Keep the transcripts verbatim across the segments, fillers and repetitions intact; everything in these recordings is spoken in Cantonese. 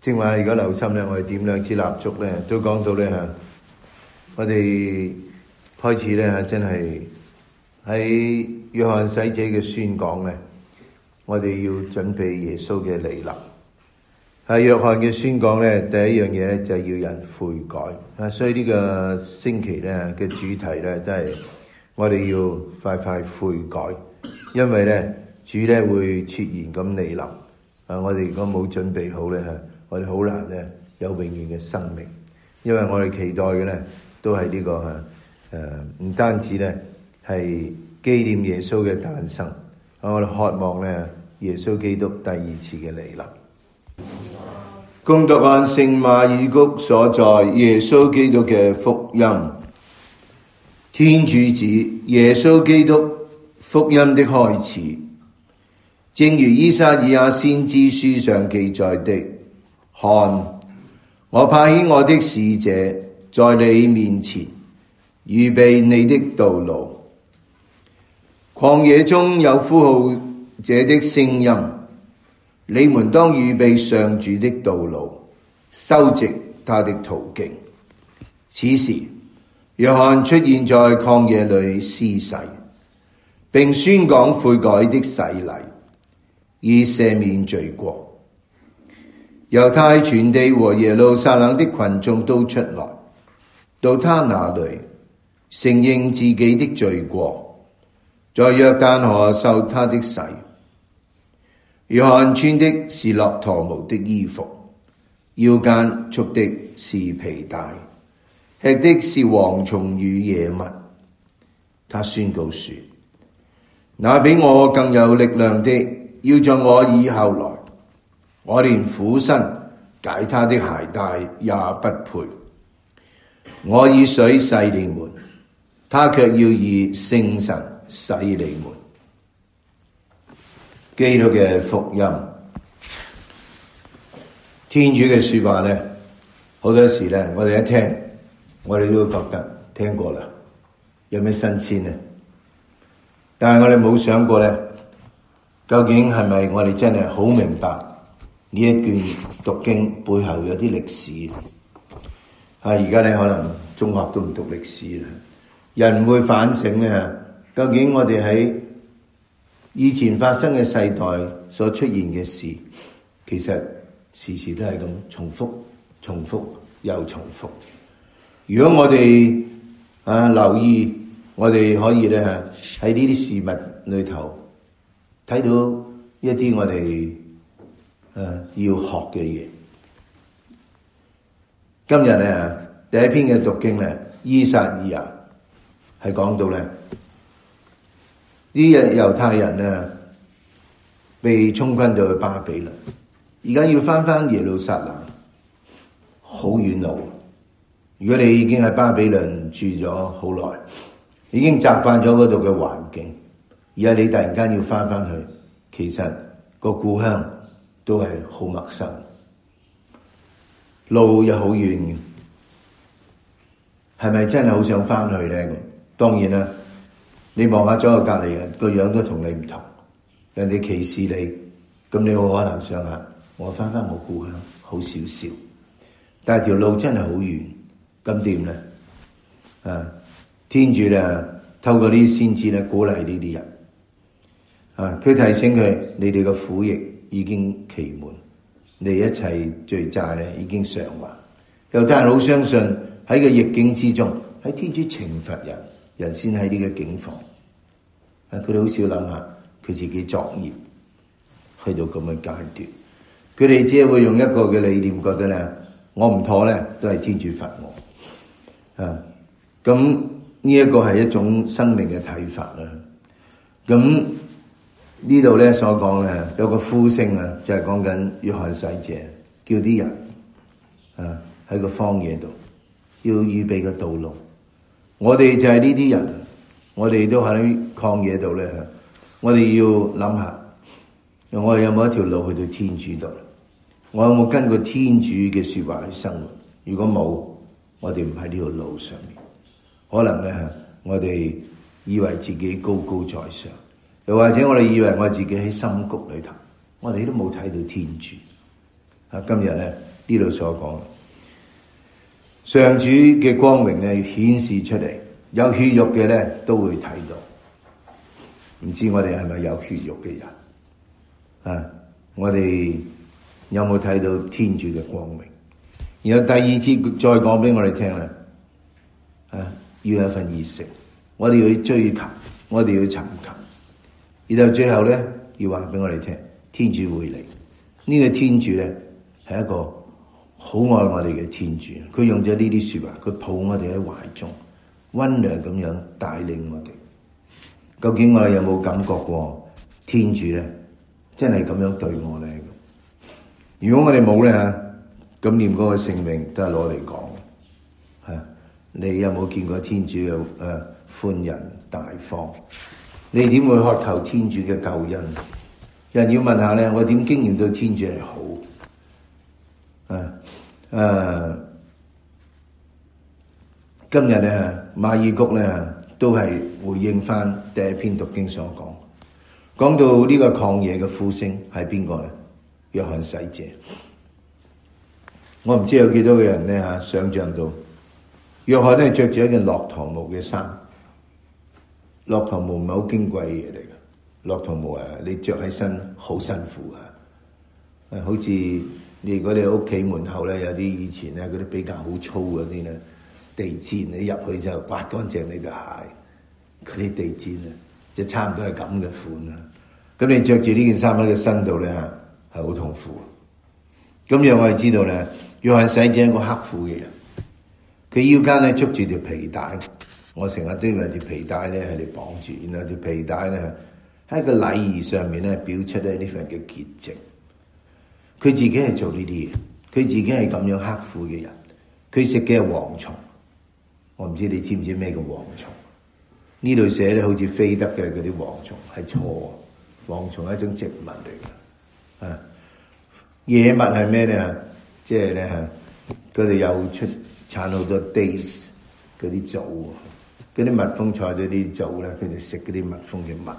正話如果留心咧，我哋點兩支蠟燭咧，都講到咧嚇，我哋開始咧嚇，真係喺約翰洗者嘅宣講咧，我哋要準備耶穌嘅嚟臨。喺約翰嘅宣講咧，第一樣嘢咧就係要人悔改啊，所以呢個星期咧嘅主題咧都係我哋要快快悔改，因為咧主咧會悄然咁嚟臨啊！我哋如果冇準備好咧嚇，我哋好難咧有永遠嘅生命，因為我哋期待嘅咧都係呢個嚇誒，唔單止咧係紀念耶穌嘅誕生，我哋渴望咧耶穌基督第二次嘅嚟臨。恭讀按聖馬爾谷所在耶穌基督嘅福音，天主子耶穌基督福音的開始，正如依撒意亞先知書上記載的，看，我派遣我的使者在你面前，預備你的道路。曠野中有呼號者的聲音，你們當預備上主的道路，修直他的途徑。此時，約翰出現在曠野裏施洗，並宣講悔改的洗禮，以赦免罪過。猶太全地和耶路撒冷的群眾都出來，到他那裏，承認自己的罪過，在約旦河受他的洗。約翰穿的是駱駝毛的衣服，腰間束的是皮帶，吃的是蝗蟲與野蜜。他宣告說：那比我更有力量的要在我以後來，我連俯身解他的鞋帶也不配。我以水洗你們，他卻要以聖神洗你們。基督嘅福音，天主嘅說話咧，好多時咧，我哋一聽，我哋都會覺得聽過啦，有咩新鮮呢？但係我哋冇想過咧，究竟係咪我哋真係好明白呢一段讀經背後有啲歷史？啊，而家咧可能中學都唔讀歷史啦，人會反省咧，究竟我哋喺以前發生嘅世代所出現嘅事，其實時時都係咁重複、重複又重複。如果我哋啊留意，我哋可以咧喺呢啲事物裏頭睇到一啲我哋誒、啊、要學嘅嘢。今日咧第一篇嘅讀經咧，依撒意亞係講到咧，呢日猶太人啊，被充軍到去巴比倫，而家要翻翻耶路撒冷，好遠路。如果你已經喺巴比倫住咗好耐，已經習慣咗嗰度嘅環境，而家你突然間要翻翻去，其實個故鄉都係好陌生，路又好遠嘅，係咪真係好想翻去咧？當然啦。你望下左右隔籬人個樣都同你唔同，人哋歧視你，咁你好可能想下，我翻翻我故鄉好少少，但係條路真係好遠，咁點咧？啊，天主咧透過呢啲先知咧鼓勵呢啲人，啊，佢提醒佢：你哋嘅苦役已經期滿，你一切罪債咧已經償還。猶太人好相信喺個逆境之中，喺天主懲罰人。人先喺呢個境況，啊！佢哋好少諗下佢自己作業，去到咁嘅階段，佢哋只係會用一個嘅理念，覺得咧，我唔妥咧，都係天主罰我，啊！咁呢一個係一種生命嘅睇法啦。咁呢度咧所講咧有個呼聲啊，就係講緊約翰洗者叫啲人啊喺個荒野度要預備個道路。我哋就係呢啲人，我哋都喺曠野度咧。我哋要諗下，我哋有冇一條路去到天主度？我有冇跟過天主嘅說話去生活？如果冇，我哋唔喺呢條路上面。可能咧，我哋以為自己高高在上，又或者我哋以為我自己喺深谷裏頭，我哋都冇睇到天主。啊，今日咧呢度所講，上主嘅光榮咧顯示出嚟，有血肉嘅咧都會睇到。唔知我哋係咪有血肉嘅人啊？我哋有冇睇到天主嘅光榮？然後第二節再講俾我哋聽啦，啊，要有一份熱誠，我哋要去追求，我哋要尋求。然後最後咧要話俾我哋聽，天主會嚟。呢個天主咧係一個好愛我哋嘅天主，佢用咗呢啲說話，佢抱我哋喺懷中，溫良咁樣帶領我哋。究竟我哋有冇感覺過天主咧真係咁樣對我咧？如果我哋冇咧吓，咁念嗰個聖名都係攞嚟講吓。你有冇見過天主嘅誒寬仁大方？你點會渴求天主嘅救恩？有人要問下咧，我點經驗到天主係好？啊誒、啊，今日咧馬爾谷咧都係回應翻第一篇讀經所講，講到呢個曠野嘅呼聲係邊個咧？約翰洗者。我唔知有幾多個人咧吓想象到，約翰咧着住一件駱駝毛嘅衫，駱駝毛唔係好矜貴嘅嘢嚟嘅，駱駝毛啊，你着喺身好辛苦啊，誒，好似你如果你屋企門口咧有啲以前咧嗰啲比較好粗嗰啲咧地氈，你入去就刮乾淨你嘅鞋，嗰啲地氈啊，就差唔多係咁嘅款啊。咁你着住呢件衫喺個身度咧係好痛苦。咁讓我哋知道咧，約翰洗者係一個刻苦嘅人，佢腰間咧捉住條皮帶，我成日都以為條皮帶咧係嚟綁住，然後條皮帶咧喺個禮儀上面咧表出咧呢份嘅潔淨。佢自己係做呢啲嘢，佢自己係咁樣刻苦嘅人。佢食嘅係蝗蟲，我唔知你知唔知咩叫蝗蟲？呢度寫咧好似飛得嘅嗰啲蝗蟲係錯，蝗蟲係一種植物嚟嘅。啊，野蜜係咩咧？即係咧吓，佢哋又出產好多 days 嗰啲藻，嗰啲蜜蜂採咗啲藻咧，佢哋食嗰啲蜜蜂嘅蜜。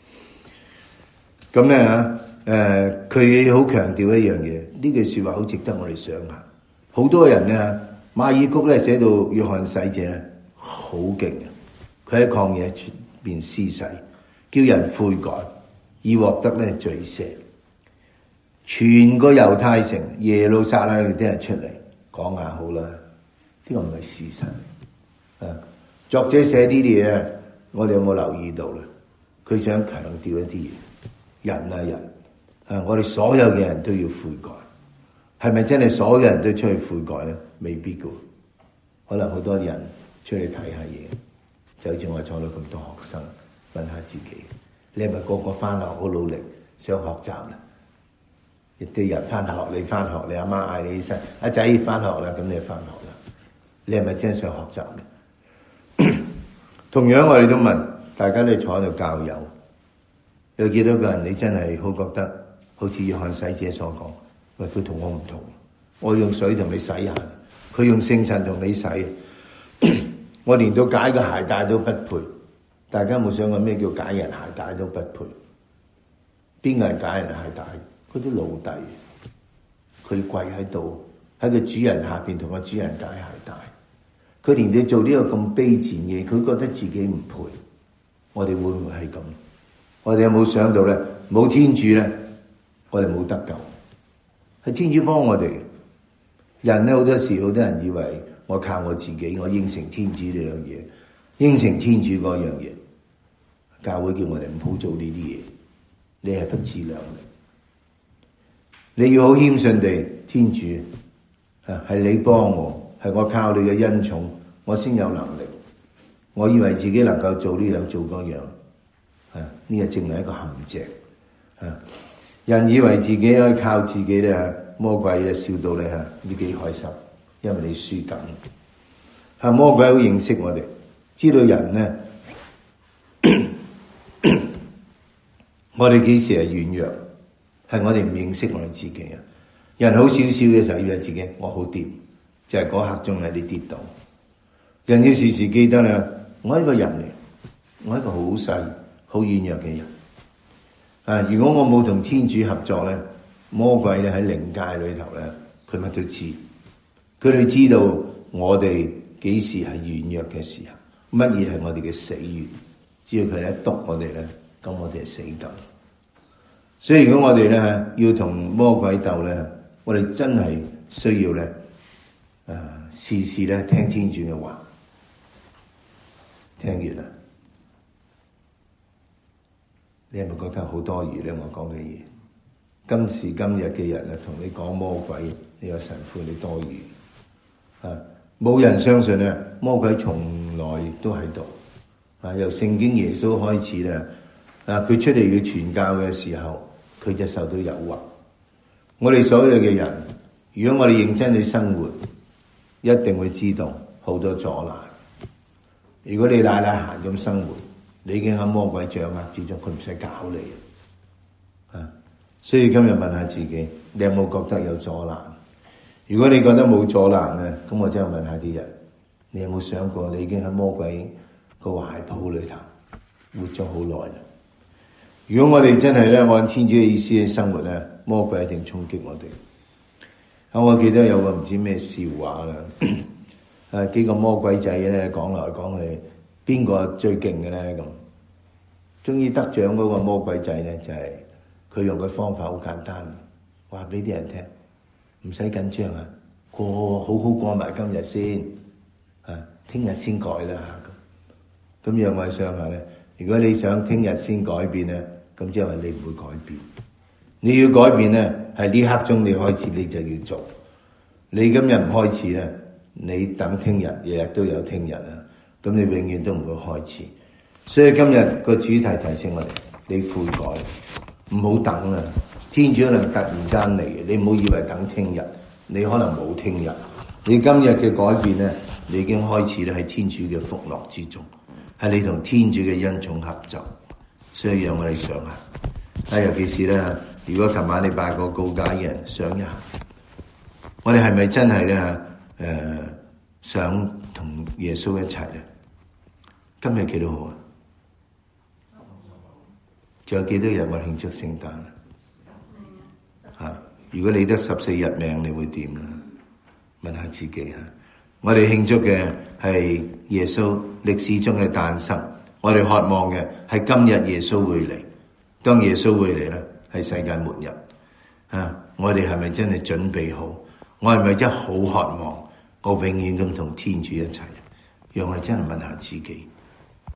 咁咧吓。誒，佢好強調一樣嘢，呢句說話好值得我哋想下。好多人咧，馬爾谷咧寫到約翰洗者咧好勁嘅，佢喺曠野出邊施洗，叫人悔改，以獲得咧罪赦。全個猶太城耶路撒冷啲人出嚟講下好啦，呢、這個唔係事實。啊，作者寫呢啲嘢，我哋有冇留意到咧？佢想強調一啲嘢，人啊人。啊！我哋所有嘅人都要悔改，係咪真係所有人都出去悔改咧？未必噶，可能好多人出去睇下嘢，就好似我坐到咁多學生，問下自己，你係咪個個翻學好努力想學習啦？一啲人翻學，你翻學，你阿媽嗌你起身，阿仔翻學啦，咁你就翻學啦。你係咪真係想學習咧？同樣我哋都問，大家都坐喺度教友，有幾多個人你真係好覺得？好似約翰洗者所講，喂，佢同我唔同，我用水同你洗下，佢用聖神同你洗，我連到解個鞋帶都不配。大家有冇想過咩叫解人鞋帶都不配？邊個人解人鞋帶？嗰啲奴隸，佢跪喺度喺個主人下邊同個主人解鞋帶，佢連你做呢個咁卑賤嘢，佢覺得自己唔配。我哋會唔會係咁？我哋有冇想到咧？冇天主咧？我哋冇得救，係天主幫我哋。人咧好多時，好多人以為我靠我自己，我應承天主呢樣嘢，應承天主嗰樣嘢。教會叫我哋唔好做呢啲嘢，你係不自量力。你要好謙遜地，天主啊，係你幫我，係我靠你嘅恩寵，我先有能力。我以為自己能夠做呢樣做嗰樣，啊，呢個正係一個陷阱啊！人以為自己可以靠自己咧，魔鬼咧笑到咧吓，你幾開心，因為你輸緊。係魔鬼好認識我哋，知道人咧，我哋幾時係軟弱，係我哋唔認識我哋自己啊。人好少少嘅時候，以為自己我好掂，就係嗰刻鐘喺你跌倒。人要時時記得咧，我係一個人嚟，我係一個好細、好軟弱嘅人。啊！如果我冇同天主合作咧，魔鬼咧喺靈界裏頭咧，佢佢乜都知，佢哋知道我哋幾時係軟弱嘅時候，乜嘢係我哋嘅死穴，只要佢一督我哋咧，咁我哋係死緊。所以如果我哋咧要同魔鬼鬥咧，我哋真係需要咧，誒，時時咧聽天主嘅話，聽完啦。你係咪覺得好多餘咧？我講嘅嘢，今時今日嘅人啊，同你講魔鬼，你有神父你多餘啊！冇人相信咧，魔鬼從來都喺度啊！由聖經耶穌開始咧，啊，佢出嚟要傳教嘅時候，佢就受到誘惑。我哋所有嘅人，如果我哋認真去生活，一定會知道好多阻攔。如果你懶懶閒咁生活，你已經喺魔鬼掌握之中，佢唔使搞你啊！所以今日問下自己，你有冇覺得有阻攔？如果你覺得冇阻攔咧，咁我真係問下啲人，你有冇想過你已經喺魔鬼個懷抱裏頭活咗好耐啦？如果我哋真係咧按天主嘅意思去生活咧，魔鬼一定衝擊我哋。啊，我記得有個唔知咩笑話啦，誒，幾個魔鬼仔咧講來講去，邊個最勁嘅咧咁？終於得獎嗰個魔鬼仔咧，就係佢用嘅方法好簡單，話俾啲人聽，唔使緊張啊，過好好過埋今日先，啊，聽日先改啦咁。咁讓我想下咧，如果你想聽日先改變咧，咁即係話你唔會改變。你要改變咧，係呢刻鐘你開始，你就要做。你今日唔開始咧，你等聽日，日日都有聽日啊。咁你永遠都唔會開始。所以今日個主題提醒我哋，你悔改，唔好等啦。天主可能突然間嚟嘅，你唔好以為等聽日，你可能冇聽日。你今日嘅改變咧，你已經開始咧喺天主嘅福樂之中，係你同天主嘅恩寵合作。所以讓我哋想下，啊，尤其是咧，如果琴晚你拜過告解嘅人，想一下，我哋係咪真係咧？誒、呃，想同耶穌一齊咧？今日幾多號啊？仲有幾多日我慶祝聖誕啊？如果你得十四日命，你會點啊？問下自己啊！我哋慶祝嘅係耶穌歷史中嘅誕生，我哋渴望嘅係今日耶穌會嚟。當耶穌會嚟咧，係世界末日啊！我哋係咪真係準備好？我係咪真係好渴望？我永遠咁同天主一齊？讓我哋真係問下自己。